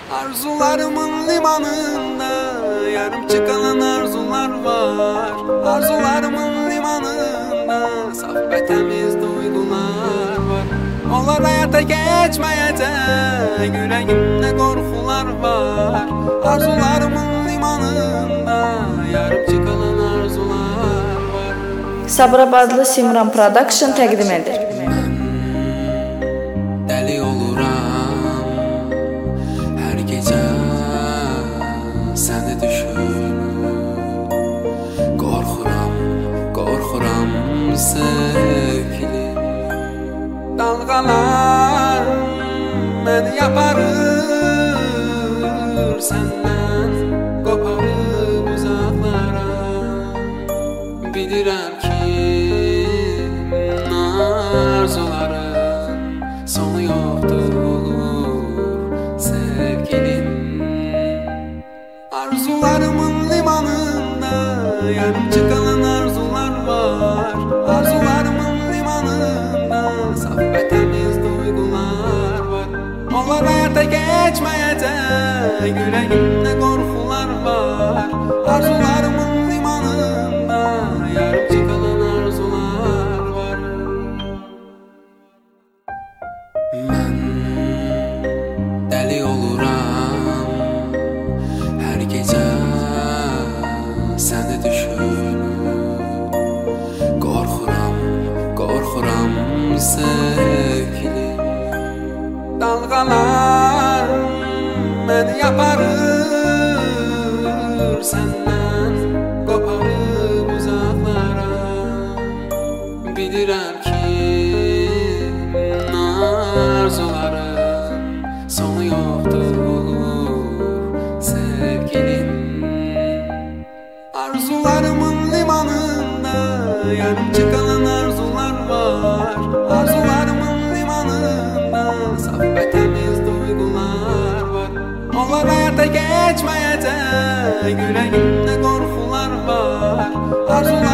Arzularımın limanında yarım çıkan arzular var. Arzularımın limanında saf ve temiz duygular var. Onlar hayata geçmeyecek, yüreğimde korkular var. Arzularımın limanında yarım çıkan arzular var. Sabirabadlı Simran Production təqdim edir. Deli oluram her gece seni düşünüp. Korkuram sevgilim. Dalgalar beni yaparır senden, koparır uzaklara. Bilirəm ki arzuların sonu yoktur sevgilim. Arzularımın limanında yarım çıkan arzular var. Arzularımın limanında saf ve temiz duygular var. Onlar hayata geçmeyecek, yüreğimde korkular var. Arzularımın limanında yarım çıkan arzular var. Ben deli oluram her gece seni düşünüp. Korkuram sevgilim. Dalgalar beni yaparır senden, koparır uzaklara. Bilirəm ki arzuların sonu yoktur sevgilim. Arzularımın limanında yarım çıkan arzular var. Arzularımın limanında saf ve temiz duygular var. Onlar hayata geçmeyecek, yüreğimde korkular var. Arzular